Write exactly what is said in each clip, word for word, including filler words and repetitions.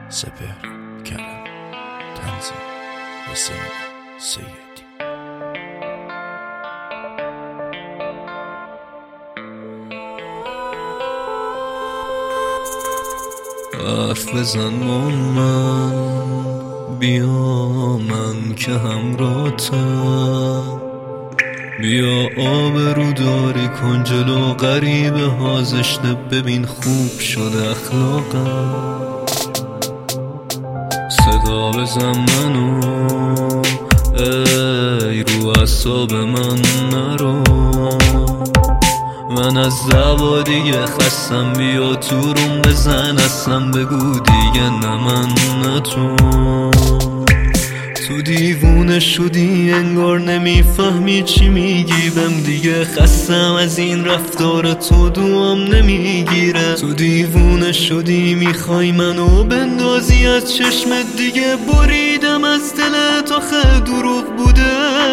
سپهر کرم تنظیم حسین سیدی. حرف بزن با من، بیا من که همراهتم، بیا آبرو داری کن جلو غریبه ها زشته، ببین خوب شده اخلاقم. صدا بزن منو ای رو اعصاب من نرو، من از دعوا دیگه خستم، بیا تو روم بزن اصلا، بگو دیگه نه من نه تو. تو دیوونه شدی انگار نمیفهمی چی میگی، بهم دیگه خستم از این رفتار تو، دوام نمیگیره. تو دیوونه شدی میخوای منو بندازی از چشمت، دیگه بریدم از دلت، آخه دروغ بوده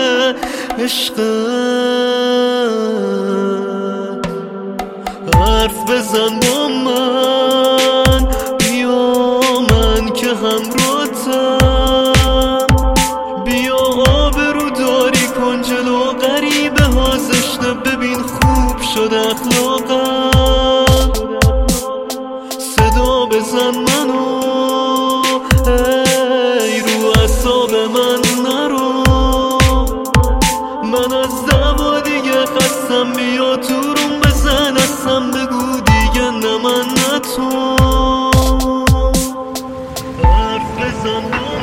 عشقت. حرف بزن با من، بیا من که همراهتم، بیا آبرو داری کن جلو غریبه ها زشته، ببین خوب شده اخلاقم. صدا بزن منو ای رو اعصاب من نرو، من از دعوا دیگه خستم، بیا تو روم بزن اصلا، بگو دیگه نه من نه تو. حرف بزن